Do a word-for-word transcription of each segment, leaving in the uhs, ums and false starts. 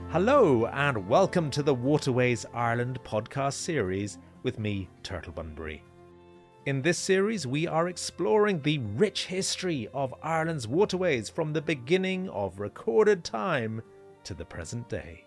Hello and welcome to the Waterways Ireland podcast series with me, Turtle Bunbury. In this series, we are exploring the rich history of Ireland's waterways from the beginning of recorded time to the present day.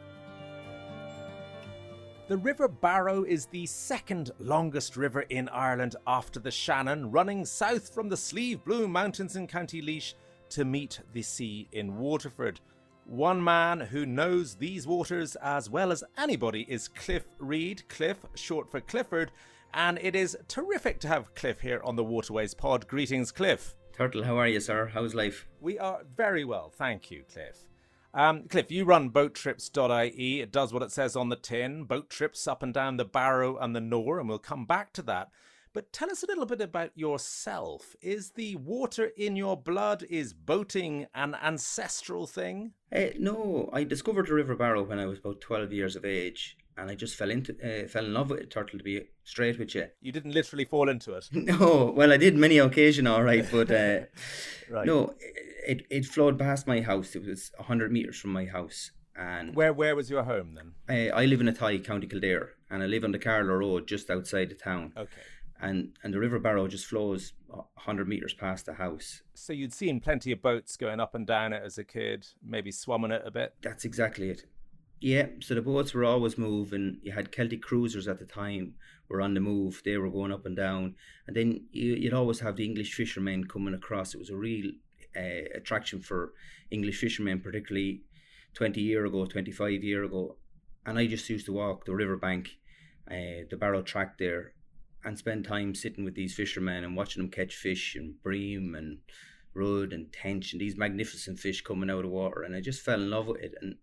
The River Barrow is the second longest river in Ireland after the Shannon, running south from the Slieve Bloom Mountains in County Laois to meet the sea in Waterford. One man who knows these waters as well as anybody is Cliff Reid, Cliff, short for Clifford, and it is terrific to have Cliff here on the Waterways pod. Greetings, Cliff. Turtle, how are you, sir? How's life? We are very well, thank you, Cliff. Um, Cliff, you run boat trips dot I E. It does what it says on the tin, boat trips up and down the Barrow and the Nore, and we'll come back to that. But tell us a little bit about yourself. Is the water in your blood, is boating an ancestral thing? Uh, no, I discovered the River Barrow when I was about twelve years of age, and I just fell into, uh, fell in love with it, Turtle, to be straight with you. You didn't literally fall into it? No, well, I did many occasion, all right, but uh, right. no, it, it flowed past my house. It was one hundred metres from my house. And Where where was your home then? I, I live in Athy, County Kildare, and I live on the Carlow Road just outside the town. Okay. And and the River Barrow just flows one hundred metres past the house. So you'd seen plenty of boats going up and down it as a kid, maybe swimming it a bit? That's exactly it. Yeah, so the boats were always moving. You had Celtic cruisers at the time were on the move. They were going up and down. And then you, you'd always have the English fishermen coming across. It was a real uh, attraction for English fishermen, particularly twenty years ago, twenty-five years ago. And I just used to walk the riverbank, uh, the Barrow track there, and spend time sitting with these fishermen and watching them catch fish and bream and rudd and tench and these magnificent fish coming out of the water. And I just fell in love with it. And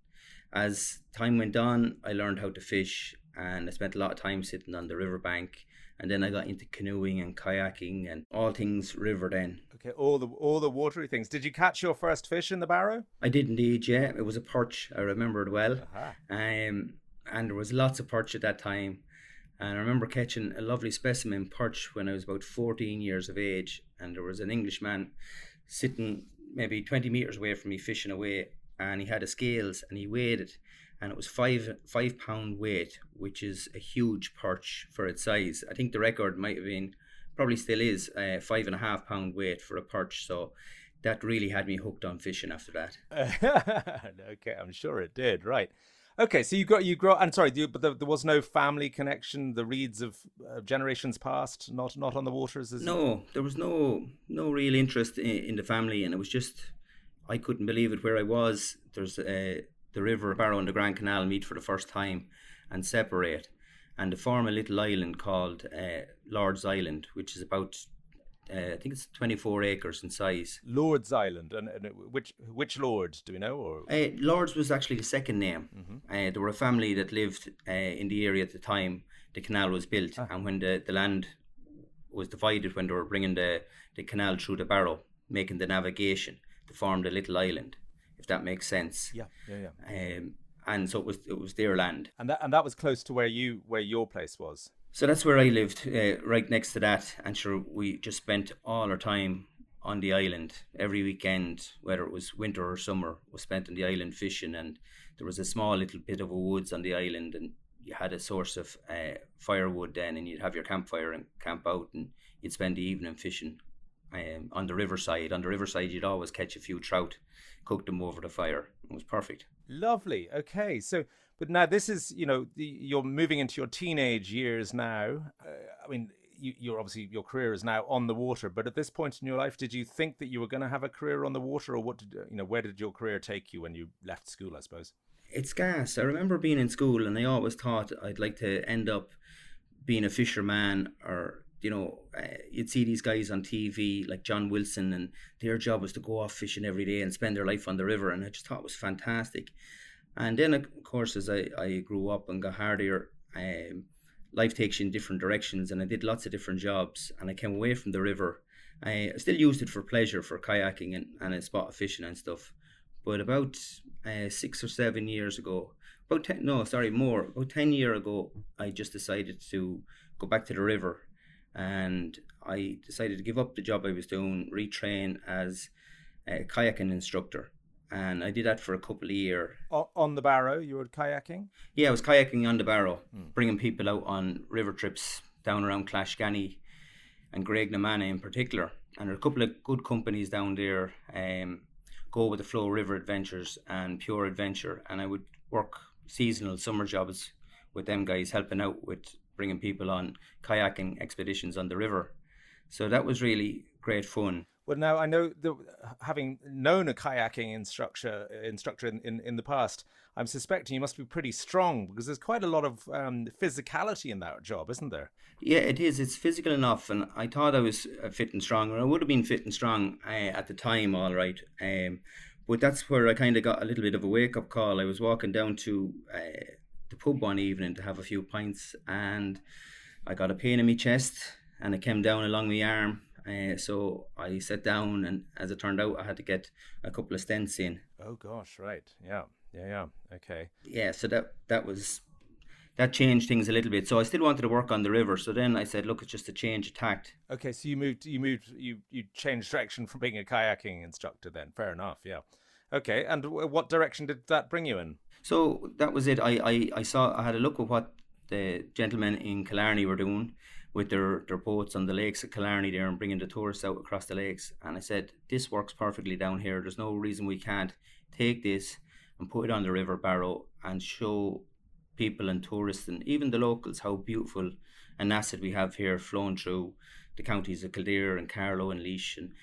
as time went on, I learned how to fish, and I spent a lot of time sitting on the riverbank. And then I got into canoeing and kayaking and all things river then. Okay, all the all the watery things. Did you catch your first fish in the Barrow? I did indeed, yeah. It was a perch. I remember it well. Uh-huh. Um, and there was lots of perch at that time. And I remember catching a lovely specimen perch when I was about fourteen years of age. And there was an Englishman sitting maybe twenty metres away from me fishing away. And he had a scales and he weighed it. And it was five five pound weight, which is a huge perch for its size. I think the record might have been, probably still is, uh, five and a half pound weight for a perch. So that really had me hooked on fishing after that. Okay, I'm sure it did. Right. Okay, so you got you grow. And sorry, you, but there, there was no family connection. The Reeds of uh, generations past, not not on the waters. Is no, there was no no real interest in, in the family, and it was just I couldn't believe it where I was. There's uh, the River Barrow and the Grand Canal meet for the first time and separate, and to form a little island called uh, Lord's Island, which is about uh, I think it's twenty-four acres in size. Lord's Island, and, and which which Lord do we know? Or uh, Lord's was actually the second name. Mm-hmm. Uh, there were a family that lived uh, in the area at the time the canal was built, ah. and when the, the land was divided, when they were bringing the, the canal through the Barrow, making the navigation, to form the little island, if that makes sense. Yeah, yeah, yeah. Um, and so it was it was their land, and that and that was close to where you where your place was. So that's where I lived, uh, right next to that. And sure, we just spent all our time on the island. Every weekend, whether it was winter or summer, was spent on the island fishing. And there was a small little bit of a woods on the island, and you had a source of uh, firewood then, and you'd have your campfire and camp out, and you'd spend the evening fishing um, on the riverside. On the riverside, you'd always catch a few trout, cook them over the fire. It was perfect. Lovely. Okay, so but now this is, you know, the, you're moving into your teenage years now. Uh, I mean, you, you're obviously, your career is now on the water, but at this point in your life, did you think that you were going to have a career on the water, or what did, you know, where did your career take you when you left school, I suppose? It's gas. I remember being in school, and I always thought I'd like to end up being a fisherman, or, you know, uh, you'd see these guys on T V like John Wilson, and their job was to go off fishing every day and spend their life on the river, and I just thought it was fantastic. And then, of course, as I, I grew up and got hardier, um, life takes you in different directions, and I did lots of different jobs, and I came away from the river. I, I still used it for pleasure, for kayaking and, and a spot of fishing and stuff. But about uh, six or seven years ago, about ten, no, sorry, more, about ten years ago, I just decided to go back to the river, and I decided to give up the job I was doing, retrain as a kayaking instructor. and I did that for a couple of years. O- on the Barrow, you were kayaking? Yeah, I was kayaking on the Barrow, mm. bringing people out on river trips down around Clashganny and Graignamanagh in particular. And there are a couple of good companies down there, um, Go With The Flow River Adventures and Pure Adventure. And I would work seasonal summer jobs with them guys, helping out with bringing people on kayaking expeditions on the river. So that was really great fun. Well, now I know that having known a kayaking instructor instructor in, in, in the past, I'm suspecting you must be pretty strong, because there's quite a lot of um, physicality in that job, isn't there? Yeah, it is. It's physical enough, and I thought I was fit and strong, and I would have been fit and strong uh, at the time, all right. Um, but that's where I kind of got a little bit of a wake-up call. I was walking down to uh, the pub one evening to have a few pints, and I got a pain in my chest, and it came down along my arm. Uh, so I sat down, and as it turned out, I had to get a couple of stents in. Oh gosh, right, yeah, yeah, yeah, okay. Yeah, so that that was that changed things a little bit. So I still wanted to work on the river. So then I said, look, it's just a change of tact. Okay, so you moved, you moved, you you changed direction from being a kayaking instructor. Then, fair enough, yeah. Okay, and what direction did that bring you in? So that was it. I I, I saw I had a look at what the gentlemen in Killarney were doing with their, their boats on the lakes at Killarney there and bringing the tourists out across the lakes. And I said, this works perfectly down here. There's no reason we can't take this and put it on the River Barrow and show people and tourists and even the locals how beautiful an asset we have here flowing through the counties of Kildare and Carlow and Laois. And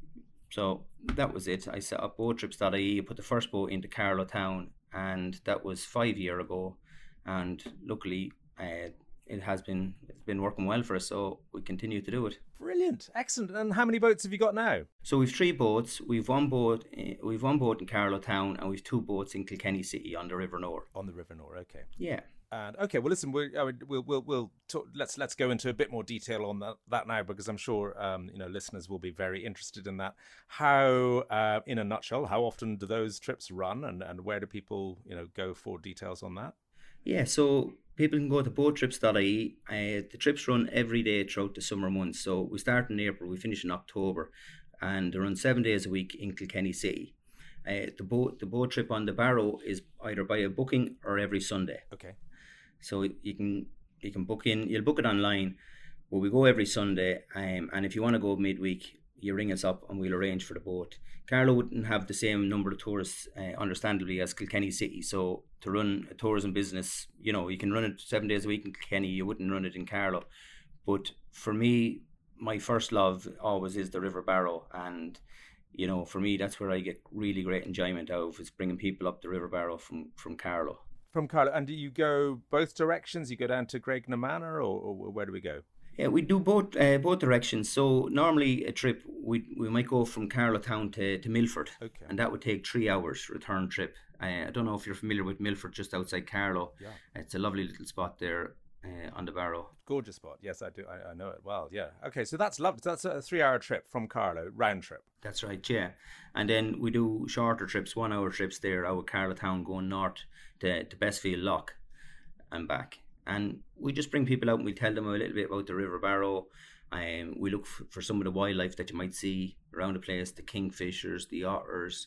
so that was it. I set up boat trips dot I E, put the first boat into Carlow town, and that was five years ago. And luckily, uh, it has been it's been working well for us, so we continue to do it. Brilliant, excellent. And how many boats have you got now? So we've three boats. We've one boat. We've one boat in Carlow town, and we've two boats in Kilkenny City on the River Nore. On the River Nore, okay. Yeah. And okay, well, listen, we, we'll we'll we'll talk, let's let's go into a bit more detail on that, that now, because I'm sure um, you know listeners will be very interested in that. How, uh, in a nutshell, how often do those trips run, and, and where do people you know go for details on that? Yeah, so people can go to boat trips dot I E. Uh, the trips run every day throughout the summer months. So we start in April, we finish in October, and they run seven days a week in Kilkenny City. Uh, the boat the boat trip on the Barrow is either by a booking or every Sunday. Okay. So you can you can book in. You'll book it online, but we go every Sunday. Um, and if you want to go midweek, you ring us up and we'll arrange for the boat. Carlow wouldn't have the same number of tourists, uh, understandably, as Kilkenny City. So to run a tourism business, you know, you can run it seven days a week in Kilkenny. You wouldn't run it in Carlow. But for me, my first love always is the River Barrow, and you know, for me, that's where I get really great enjoyment out of, is bringing people up the River Barrow from from Carlow. From Carlow, and do you go both directions? You go down to Graignamanagh, or, or where do we go? Yeah, we do both uh, both directions. So normally a trip, we we might go from Carlow town to, to Milford, okay, and that would take three hours return trip. Uh, I don't know if you're familiar with Milford, just outside Carlow. Yeah, it's a lovely little spot there uh, on the Barrow. Gorgeous spot. Yes, I do. I, I know it well. Yeah. Okay, so that's lovely. That's a three-hour trip from Carlow, round trip. That's right. Yeah, and then we do shorter trips, one-hour trips there out of Carlow town, going north to to Bestfield Loch and back. And we just bring people out and we tell them a little bit about the River Barrow. Um, we look f- for some of the wildlife that you might see around the place, the kingfishers, the otters,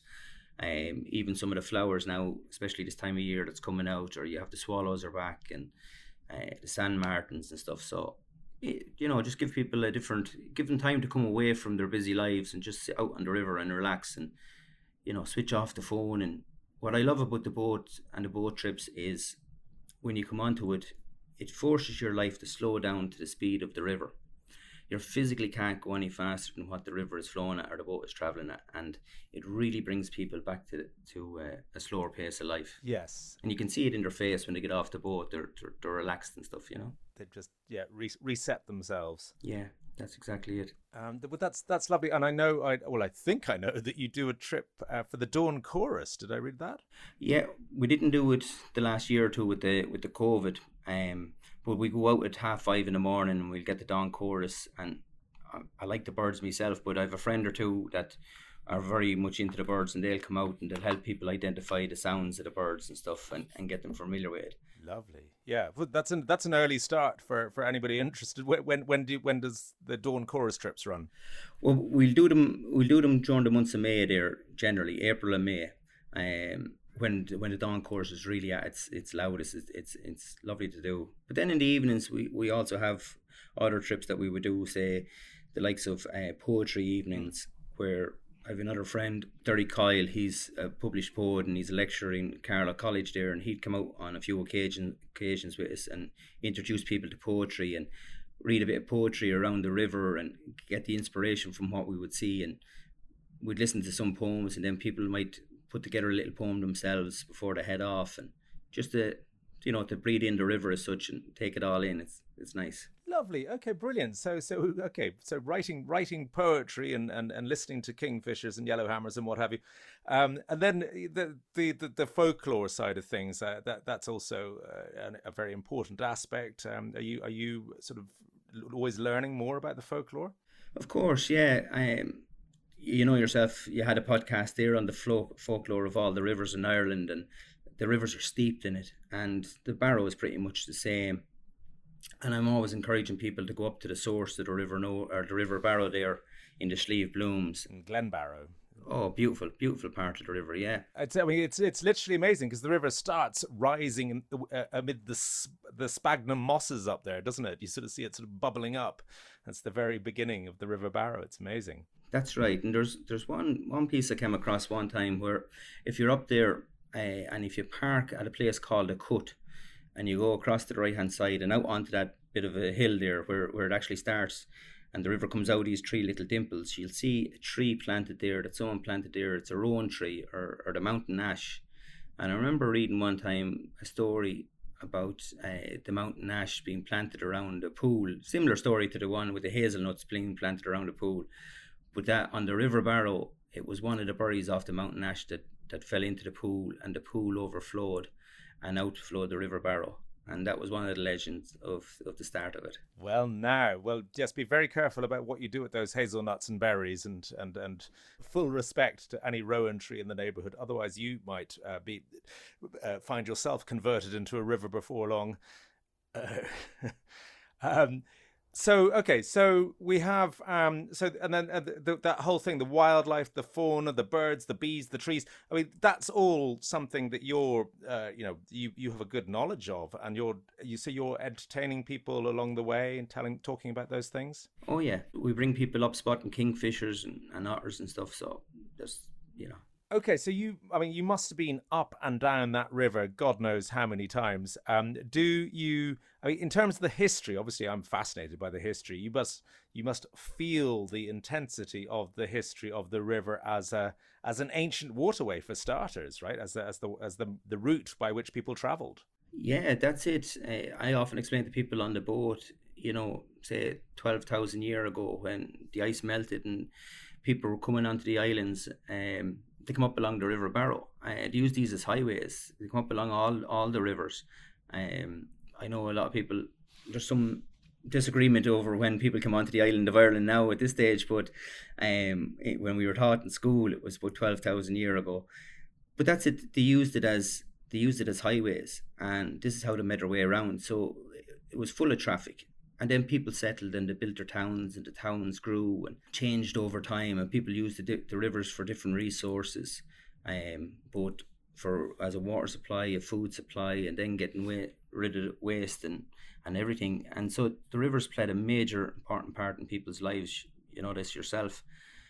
um, even some of the flowers now, especially this time of year that's coming out, or you have the swallows are back, and uh, the sand martins and stuff. So, it, you know, just give people a different, give them time to come away from their busy lives and just sit out on the river and relax and, you know, switch off the phone. And what I love about the boat and the boat trips is when you come onto it, it forces your life to slow down to the speed of the river. You physically can't go any faster than what the river is flowing at or the boat is travelling at, and it really brings people back to to uh, a slower pace of life. Yes, and you can see it in their face when they get off the boat. They're they're, they're relaxed and stuff, you know. They just yeah re- reset themselves. Yeah, that's exactly it. Um, but that's that's lovely, and I know I well I think I know that you do a trip uh, for the Dawn Chorus. Did I read that? Yeah, we didn't do it the last year or two with the with the COVID. Um, but we go out at half five in the morning and we'll get the Dawn Chorus, and I, I like the birds myself, but I have a friend or two that are very much into the birds, and they'll come out and they'll help people identify the sounds of the birds and stuff, and, and get them familiar with it. Lovely, yeah. Well, that's an that's an early start for, for anybody interested. When when do when does the Dawn Chorus trips run? Well, we'll do them we'll do them during the months of May there, generally April and May. Um, when when the dawn course is really at its its loudest, it's it's it's lovely to do. But then in the evenings, we, we also have other trips that we would do, say the likes of uh, poetry evenings, where I have another friend, Derry Kyle. He's a published poet and he's a lecturer in Carlow College there, and he'd come out on a few occasion, occasions with us and introduce people to poetry and read a bit of poetry around the river and get the inspiration from what we would see. And we'd listen to some poems, and then people might put together a little poem themselves before they head off, and just to, you know, to breathe in the river as such and take it all in. It's it's nice. Lovely. Okay, brilliant. So so okay, so writing writing poetry and, and, and listening to kingfishers and yellowhammers and what have you, um, and then the the the, the folklore side of things. Uh, that that's also uh, a very important aspect. Um, are you are you sort of always learning more about the folklore? Of course, yeah. Um, you know yourself, you had a podcast there on the flo- folklore of all the rivers in Ireland, and the rivers are steeped in it, and the Barrow is pretty much the same. And I'm always encouraging people to go up to the source of the River No or the River Barrow there in the Slieve Blooms. In Glenbarrow. Oh, beautiful, beautiful part of the river, yeah. It's, I mean, it's it's literally amazing because the river starts rising in, uh, amid the the sphagnum mosses up there, doesn't it? You sort of see it sort of bubbling up. That's the very beginning of the River Barrow. It's amazing. That's right. And there's there's one one piece I came across one time where if you're up there uh, and if you park at a place called a cut, and you go across to the right hand side and out onto that bit of a hill there where, where it actually starts, and the river comes out of these three little dimples, you'll see a tree planted there that someone planted there. It's a rowan tree, or, or the mountain ash. And I remember reading one time a story about uh, the mountain ash being planted around a pool. Similar story to the one with the hazelnuts being planted around a pool. But that on the River Barrow, it was one of the berries off the mountain ash that, that fell into the pool, and the pool overflowed and outflowed the River Barrow. And that was one of the legends of, of the start of it. Well, now, well, just be very careful about what you do with those hazelnuts and berries, and and, and full respect to any rowan tree in the neighbourhood. Otherwise, you might uh, be uh, find yourself converted into a river before long. Uh, um, so, okay, so we have, um, so, and then uh, the, that whole thing, the wildlife, the fauna, the birds, the bees, the trees. I mean, that's all something that you're, uh, you know, you, you have a good knowledge of, and you're, you say you're entertaining people along the way and telling, talking about those things. Oh yeah, we bring people up spotting kingfishers and, and otters and stuff. So there's, you know. Okay, so you, I mean, you must have been up and down that river, God knows how many times. Um, do you, I mean, in terms of the history, obviously I'm fascinated by the history. You must, you must feel the intensity of the history of the river as a, as an ancient waterway for starters, right? As the, as the, as the, the route by which people travelled. Yeah, that's it. Uh, I often explain to people on the boat, you know, say twelve thousand years ago when the ice melted and people were coming onto the islands, um, they come up along the River Barrow. Uh, they use these as highways. They come up along all, all the rivers. Um, I know a lot of people, there's some disagreement over when people come onto the island of Ireland now at this stage, but um, it, when we were taught in school, it was about twelve thousand years ago. But that's it. They used it as they used it as highways, and this is how they made their way around. So it was full of traffic. And then people settled and they built their towns, and the towns grew and changed over time, and people used the, the rivers for different resources, um, both for as a water supply, a food supply, and then getting wa- rid of waste and, and everything. And so the rivers played a major important part in people's lives. You know this yourself.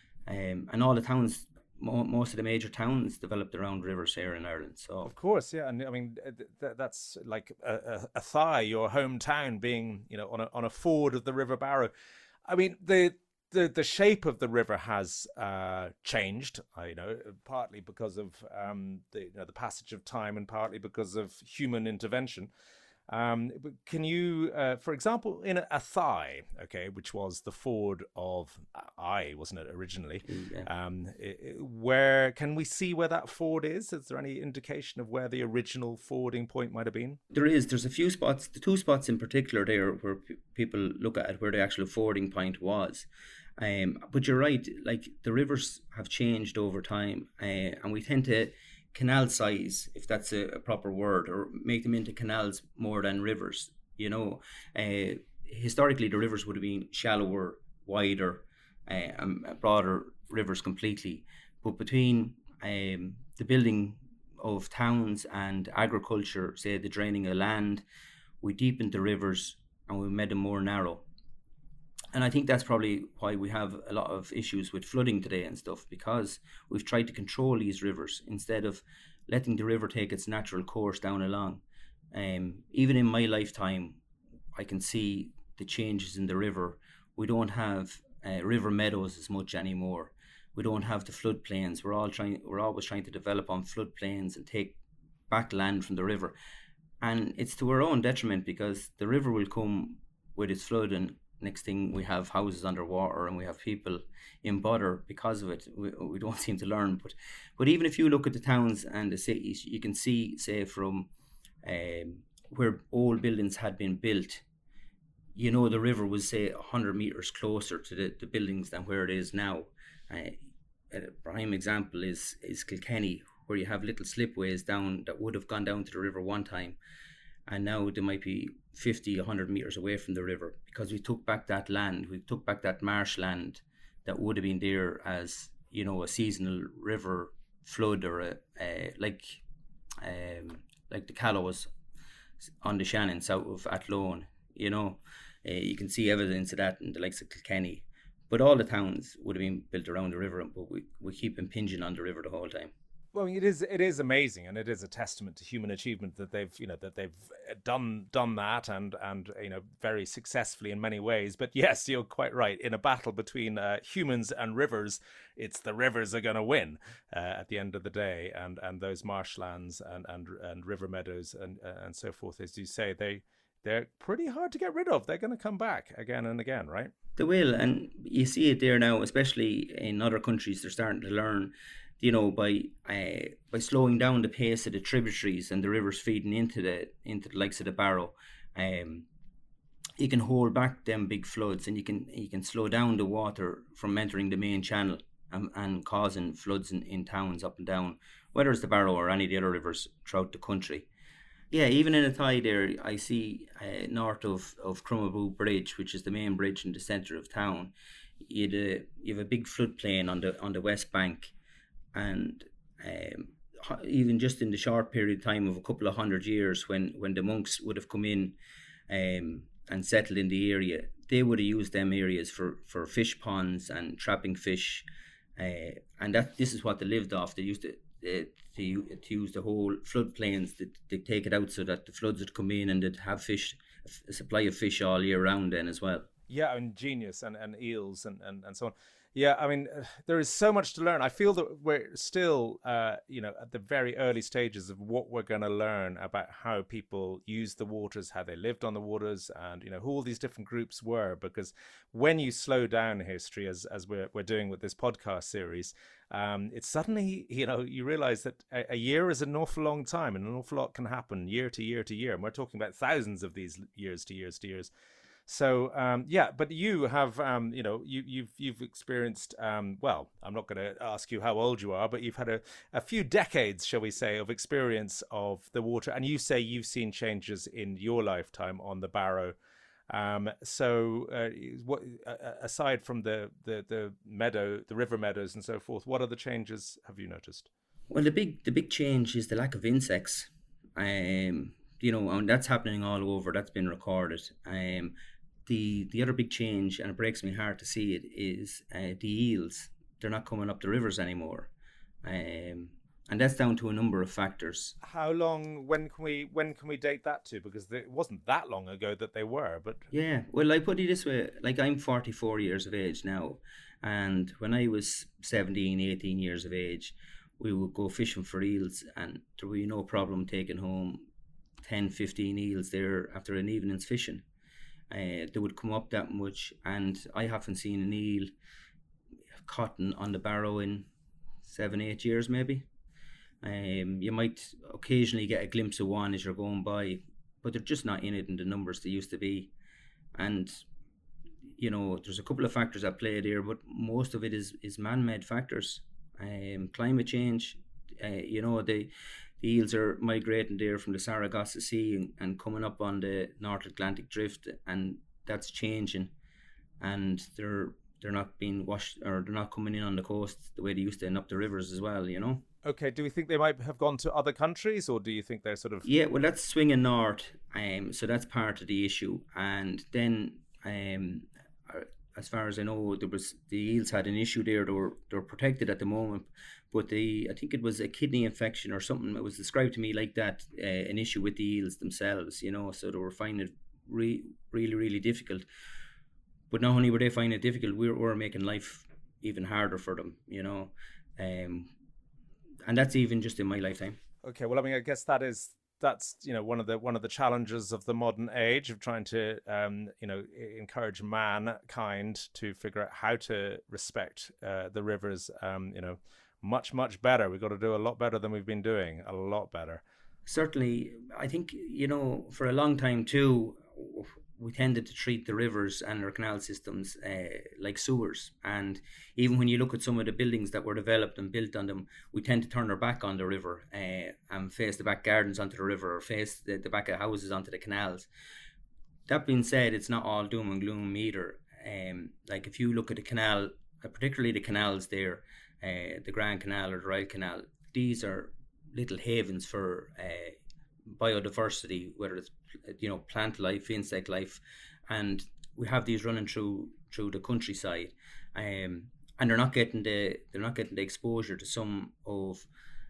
Um, and all the towns, mo- most of the major towns developed around rivers here in Ireland. So of course, yeah, and I mean th- that's like a, a, a Thigh, your hometown, being, you know, on a on a ford of the River Barrow. I mean the the the shape of the river has uh, changed. uh, You know, partly because of um, the you know the passage of time, and partly because of human intervention. Um, can you, uh, for example, in a, a Thigh, okay, which was the ford of Eye, wasn't it originally? Yeah. Um, it, it, where can we see where that ford is? Is there any indication of where the original fording point might have been? There is. There's a few spots. The two spots in particular there where p- people look at where the actual fording point was. Um, but you're right. Like the rivers have changed over time, uh, and we tend to canal size, if that's a, a proper word, or make them into canals more than rivers. You know, uh, historically the rivers would have been shallower, wider, uh, and broader rivers completely. But between um, the building of towns and agriculture, say the draining of land, we deepened the rivers and we made them more narrow. And I think that's probably why we have a lot of issues with flooding today and stuff, because we've tried to control these rivers instead of letting the river take its natural course down along. Um, even in my lifetime, I can see the changes in the river. We don't have uh, river meadows as much anymore. We don't have the floodplains. We're all trying. We're always trying to develop on floodplains and take back land from the river, and it's to our own detriment, because the river will come with its flood, and next thing we have houses underwater and we have people in bother because of it. We, we don't seem to learn. But but even if you look at the towns and the cities, you can see, say, from um, where old buildings had been built, you know, the river was, say, one hundred metres closer to the, the buildings than where it is now. Uh, a prime example is, is Kilkenny, where you have little slipways down that would have gone down to the river one time, and now they might be fifty, one hundred metres away from the river, because we took back that land, we took back that marshland that would have been there as, you know, a seasonal river flood, or a, a like um, like the Callows on the Shannon south of Athlone, you know. Uh, you can see evidence of that in the likes of Kilkenny. But all the towns would have been built around the river, but we, we keep impinging on the river the whole time. Well, it is it is amazing, and it is a testament to human achievement that they've you know that they've done done that, and and you know very successfully in many ways. But yes, you're quite right. In a battle between uh, humans and rivers, it's the rivers are going to win uh, at the end of the day, and and those marshlands and and and river meadows and uh, and so forth, as you say, they they're pretty hard to get rid of. They're going to come back again and again, right? They will, and you see it there now, especially in other countries. They're starting to learn, you know, by uh, by slowing down the pace of the tributaries and the rivers feeding into the into the likes of the Barrow. Um, you can hold back them big floods, and you can you can slow down the water from entering the main channel and, and causing floods in, in towns up and down, whether it's the Barrow or any of the other rivers throughout the country. Yeah, even in Athy there, I see uh, north of, of Crumaboo Bridge, which is the main bridge in the centre of town, you'd, uh, you have a big floodplain on the on the west bank, and um, even just in the short period of time of a couple of hundred years, when, when the monks would have come in um, and settled in the area, they would have used them areas for, for fish ponds and trapping fish, uh, and that this is what they lived off. They used to uh, to, to use the whole floodplains to, to take it out so that the floods would come in and they'd have fish, a supply of fish all year round then as well. Yeah, and genius and, and eels and, and, and so on. Yeah, I mean, uh, there is so much to learn. I feel that we're still, uh, you know, at the very early stages of what we're going to learn about how people use the waters, how they lived on the waters, and, you know, who all these different groups were. Because when you slow down history, as as we're, we're doing with this podcast series, um, it's suddenly, you know, you realize that a, a year is an awful long time, and an awful lot can happen year to year to year. And we're talking about thousands of these years to years to years. So um, yeah, but you have um, you know you, you've you've experienced um, well. I'm not going to ask you how old you are, but you've had a, a few decades, shall we say, of experience of the water, and you say you've seen changes in your lifetime on the Barrow. Um, so uh, what uh, aside from the, the the meadow, the river meadows, and so forth, what other changes have you noticed? Well, the big the big change is the lack of insects. Um, you know, and that's happening all over. That's been recorded. Um. The the other big change, and it breaks my heart to see it, is uh, the eels. They're not coming up the rivers anymore, um, and that's down to a number of factors. How long? When can we? When can we date that to? Because it wasn't that long ago that they were. But yeah, well, I put it this way: like I'm forty-four years of age now, and when I was seventeen, eighteen years of age, we would go fishing for eels, and there would be no problem taking home ten, fifteen eels there after an evening's fishing. Uh, they would come up that much, and I haven't seen an eel caught on the Barrow in seven, eight years maybe. Um, you might occasionally get a glimpse of one as you're going by, but they're just not in it in the numbers they used to be. And, you know, there's a couple of factors at play there, but most of it is, is man-made factors. Um, climate change, uh, you know, they... The eels are migrating there from the Sargasso Sea and, and coming up on the North Atlantic Drift, and that's changing. And they're they're not being washed, or they're not coming in on the coast the way they used to, and up the rivers as well, you know. Okay, do we think they might have gone to other countries, or do you think they're sort of... Yeah, well, that's swinging north, um, so that's part of the issue. And then, um, as far as I know, there was the eels had an issue there. They were, they were protected at the moment, but the I think it was a kidney infection or something. It was described to me like that, uh, an issue with the eels themselves, you know, so they were finding it re- really, really difficult. But not only were they finding it difficult, we were, we were making life even harder for them, you know. Um, and that's even just in my lifetime. Okay, well, I mean, I guess that is that's you know one of the one of the challenges of the modern age of trying to um, you know encourage mankind to figure out how to respect uh, the rivers. Um, you know, much much better. We've got to do a lot better than we've been doing. A lot better. Certainly, I think you know for a long time too, we tended to treat the rivers and our canal systems uh, like sewers. And even when you look at some of the buildings that were developed and built on them, we tend to turn our back on the river uh, and face the back gardens onto the river, or face the, the back of houses onto the canals. That being said, it's not all doom and gloom either. Um, like if you look at the canal, uh, particularly the canals there, uh, the Grand Canal or the Royal Canal, these are little havens for uh, biodiversity, whether it's you know plant life, insect life, and we have these running through through the countryside, um, and they're not getting the they're not getting the exposure to some of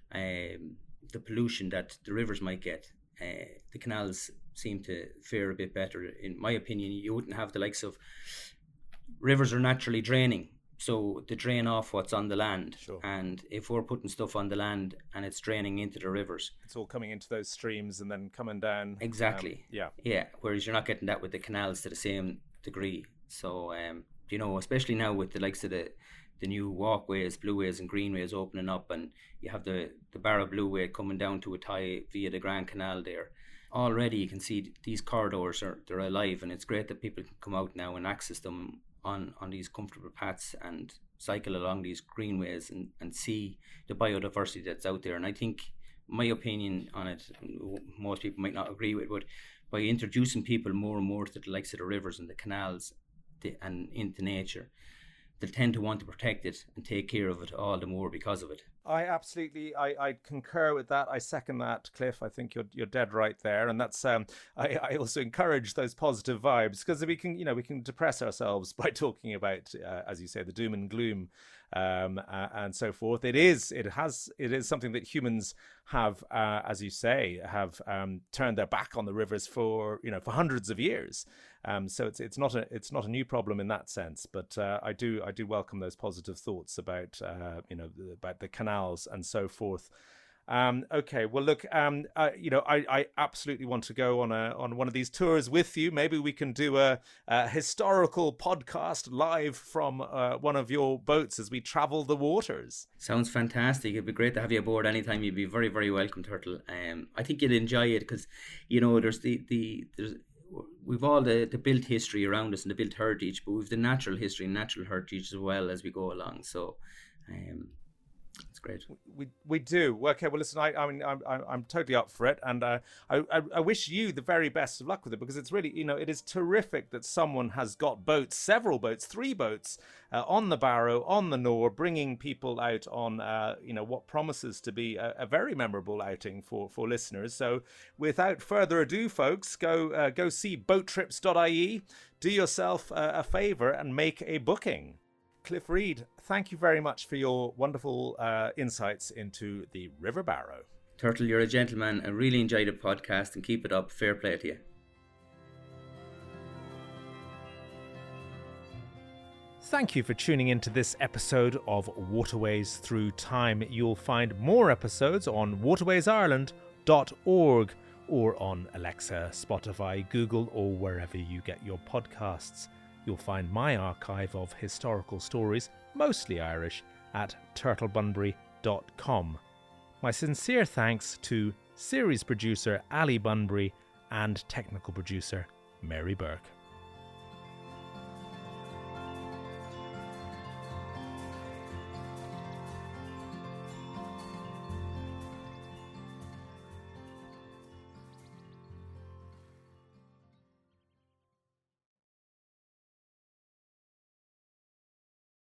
um, the pollution that the rivers might get. Uh, the canals seem to fare a bit better, in my opinion. You wouldn't have the likes of rivers are naturally draining. So they drain off what's on the land. Sure. And if we're putting stuff on the land and it's draining into the rivers, it's all coming into those streams and then coming down. Exactly. Um, yeah. Yeah. Whereas you're not getting that with the canals to the same degree. So, um, you know, especially now with the likes of the, the new walkways, blueways and greenways opening up, and you have the, the Barrow Blueway coming down to a tie via the Grand Canal there. Already you can see these corridors are they're alive, and it's great that people can come out now and access them on, on these comfortable paths and cycle along these greenways and, and see the biodiversity that's out there. And I think my opinion on it, most people might not agree with, but by introducing people more and more to the likes of the rivers and the canals the, and into nature, they'll tend to want to protect it and take care of it all the more because of it. I absolutely, I, I concur with that. I second that, Cliff. I think you're you're dead right there, and that's um. I, I also encourage those positive vibes, because we can, you know, we can depress ourselves by talking about, uh, as you say, the doom and gloom, um, uh, and so forth. It is, it has, it is something that humans have, uh, as you say, have um, turned their back on the rivers for, you know, for hundreds of years. Um, so it's it's not a it's not a new problem in that sense, but uh, I do I do welcome those positive thoughts about uh, you know about the canals and so forth. Um, okay, well, look, um, uh, you know, I, I absolutely want to go on a on one of these tours with you. Maybe we can do a, a historical podcast live from uh, one of your boats as we travel the waters. Sounds fantastic. It'd be great to have you aboard anytime. You'd be very, very welcome, Turtle. Um, I think you'd enjoy it because, you know, there's the the there's we've all the, the built history around us and the built heritage, but we've the natural history and natural heritage as well as we go along. So, um. It's great. We we do. Okay. Well, listen. I I mean I'm I'm, I'm totally up for it, and uh, I, I I wish you the very best of luck with it, because it's really, you know, it is terrific that someone has got boats, several boats, three boats uh, on the Barrow, on the Nore, bringing people out on uh, you know what promises to be a, a very memorable outing for for listeners. So, without further ado, folks, go uh, go see boat trips dot I E. Do yourself a, a favour and make a booking. Cliff Reid, thank you very much for your wonderful uh, insights into the River Barrow. Turtle, you're a gentleman. I really enjoyed the podcast, and keep it up. Fair play to you. Thank you for tuning into this episode of Waterways Through Time. You'll find more episodes on waterways ireland dot org or on Alexa, Spotify, Google, or wherever you get your podcasts. You'll find my archive of historical stories, mostly Irish, at turtle bunbury dot com. My sincere thanks to series producer Ali Bunbury and technical producer Mary Burke.